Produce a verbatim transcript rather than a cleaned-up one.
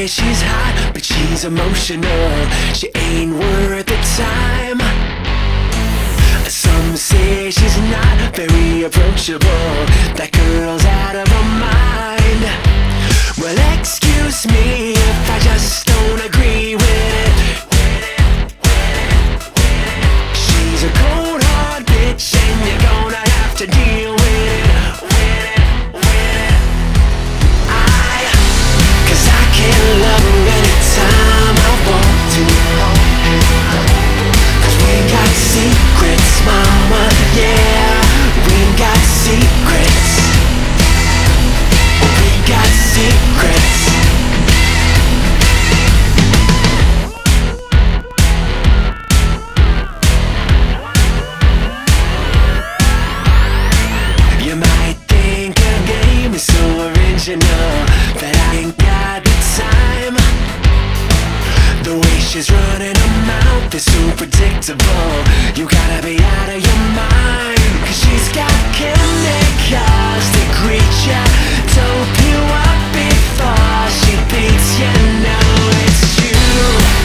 she's hot, but she's emotional. She ain't worth the time. Some say she's not very approachable. That girl's out of her mind. Well, excuse me if I just don't agree with it. She's a cold hard bitch, and you're gonna have to deal with it. With it, with it. I, cause I can love her anytime I want to. Cause we got secrets, mama, yeah. We got secrets. We got secrets. You might think a game is so original, but I ain't got the time. The way she's running her mouth is so predictable. You gotta be out of your mind. Cause she's got chemicals to greet ya, dope you up before she beats you. Know it's true.